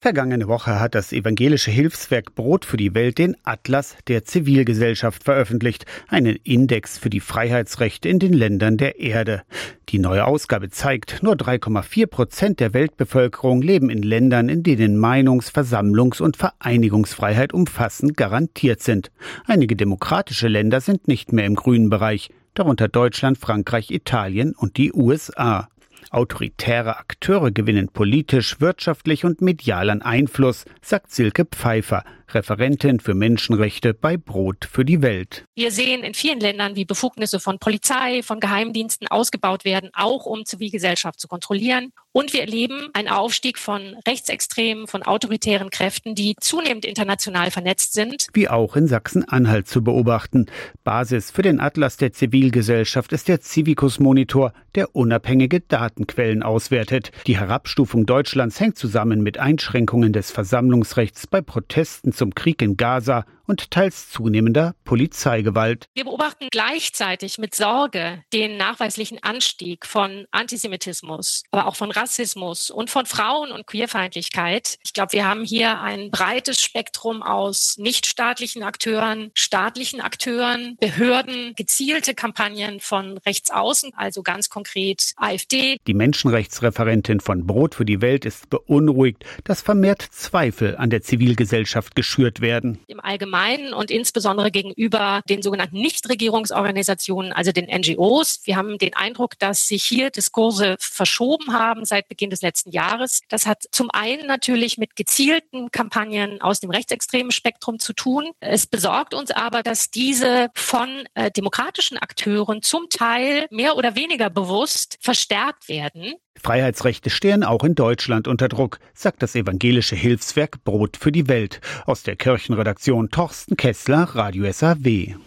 Vergangene Woche hat das evangelische Hilfswerk Brot für die Welt den Atlas der Zivilgesellschaft veröffentlicht, einen Index für die Freiheitsrechte in den Ländern der Erde. Die neue Ausgabe zeigt, nur 3,4% der Weltbevölkerung leben in Ländern, in denen Meinungs-, Versammlungs- und Vereinigungsfreiheit umfassend garantiert sind. Einige demokratische Länder sind nicht mehr im grünen Bereich, darunter Deutschland, Frankreich, Italien und die USA. Autoritäre Akteure gewinnen politisch, wirtschaftlich und medial an Einfluss, sagt Silke Pfeiffer, Referentin für Menschenrechte bei Brot für die Welt. Wir sehen in vielen Ländern, wie Befugnisse von Polizei, von Geheimdiensten ausgebaut werden, auch um Zivilgesellschaft zu kontrollieren. Und wir erleben einen Aufstieg von Rechtsextremen, von autoritären Kräften, die zunehmend international vernetzt sind. Wie auch in Sachsen-Anhalt zu beobachten. Basis für den Atlas der Zivilgesellschaft ist der Civicus Monitor, der unabhängige Datenquellen auswertet. Die Herabstufung Deutschlands hängt zusammen mit Einschränkungen des Versammlungsrechts bei Protesten zum Krieg in Gaza und teils zunehmender Polizeigewalt. Wir beobachten gleichzeitig mit Sorge den nachweislichen Anstieg von Antisemitismus, aber auch von Rassismus und von Frauen- und Queerfeindlichkeit. Ich glaube, wir haben hier ein breites Spektrum aus nichtstaatlichen Akteuren, staatlichen Akteuren, Behörden, gezielte Kampagnen von Rechtsaußen, also ganz konkret AfD. Die Menschenrechtsreferentin von Brot für die Welt ist beunruhigt, dass vermehrt Zweifel an der Zivilgesellschaft geschürt werden. Im Allgemeinen und insbesondere gegenüber den sogenannten Nichtregierungsorganisationen, also den NGOs. Wir haben den Eindruck, dass sich hier Diskurse verschoben haben seit Beginn des letzten Jahres. Das hat zum einen natürlich mit gezielten Kampagnen aus dem rechtsextremen Spektrum zu tun. Es besorgt uns aber, dass diese von demokratischen Akteuren zum Teil mehr oder weniger bewusst verstärkt werden. Freiheitsrechte stehen auch in Deutschland unter Druck, sagt das evangelische Hilfswerk Brot für die Welt. Aus der Kirchenredaktion Torsten Kessler, Radio SAW.